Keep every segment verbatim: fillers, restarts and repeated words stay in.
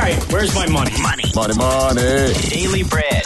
right, where's my money? Money. Money, money. Daily bread.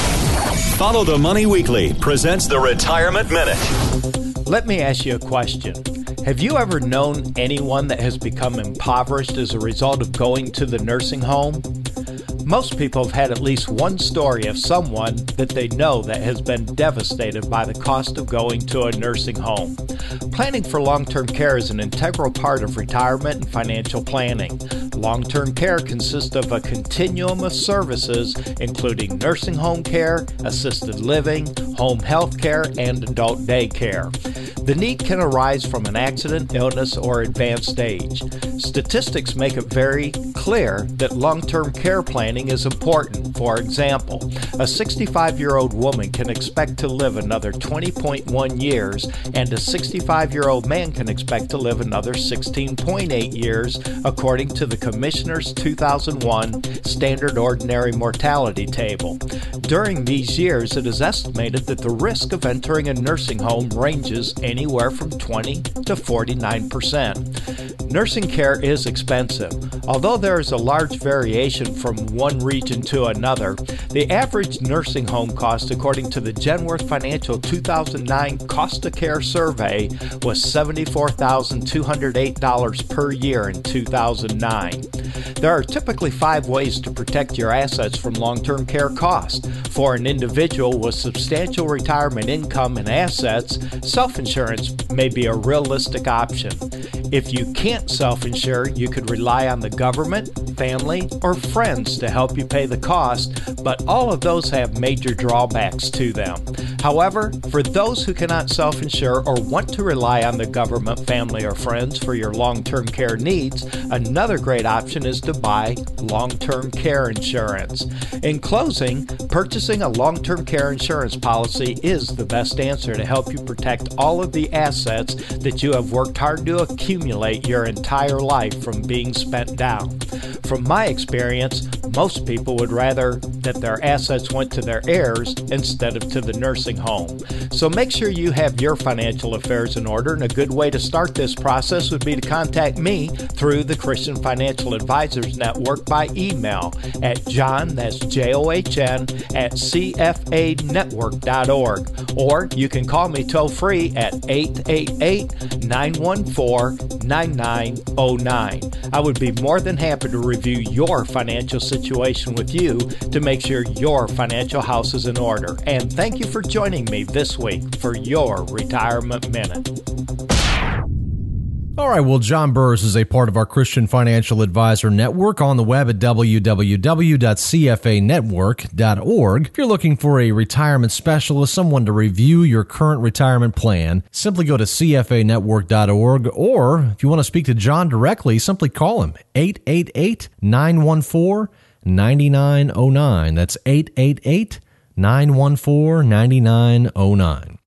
Follow the Money Weekly presents the Retirement Minute. Let me ask you a question. Have you ever known anyone that has become impoverished as a result of going to the nursing home? Most people have had at least one story of someone that they know that has been devastated by the cost of going to a nursing home. Planning for long-term care is an integral part of retirement and financial planning. Long-term care consists of a continuum of services, including nursing home care, assisted living, home health care, and adult day care. The need can arise from an accident, illness, or advanced age. Statistics make it very clear that long-term care planning is important. For example, a sixty-five-year-old woman can expect to live another twenty point one years, and a sixty-five-year-old man can expect to live another sixteen point eight years, according to the Commissioner's two thousand one Standard Ordinary Mortality Table. During these years, it is estimated that the risk of entering a nursing home ranges anywhere from twenty to forty-nine percent. Nursing care is expensive. Although there is a large variation from one region to another, the average nursing home cost, according to the Genworth Financial two thousand nine Cost of Care Survey, was seventy-four thousand two hundred eight dollars per year in two thousand nine. There are typically five ways to protect your assets from long-term care costs. For an individual with substantial retirement income and assets, self-insurance may be a realistic option. If you can't self-insure, you could rely on the government, family, or friends to help you pay the cost, but all of those have major drawbacks to them. However, for those who cannot self-insure or want to rely on the government, family, or friends for your long-term care needs, another great option is to buy long-term care insurance. In closing, purchasing a long-term care insurance policy is the best answer to help you protect all of the assets that you have worked hard to accumulate your entire life from being spent down. From my experience, most people would rather that their assets went to their heirs instead of to the nursing home. So make sure you have your financial affairs in order, and a good way to start this process would be to contact me through the Christian Financial Advisors Network by email at john, that's J O H N, at C F A network dot org. Or you can call me toll-free at eight eight eight, nine one four, nine nine zero nine. I would be more than happy to review your financial situation with you to make sure your financial house is in order. And thank you for joining me this week for your Retirement Minute. All right, well, John Burris is a part of our Christian Financial Advisor Network on the web at w w w dot c f a network dot org. If you're looking for a retirement specialist, someone to review your current retirement plan, simply go to c f a network dot org, or if you want to speak to John directly, simply call him, eight eight eight, nine one four, nine nine zero nine. That's eight eight eight, nine one four, nine nine zero nine.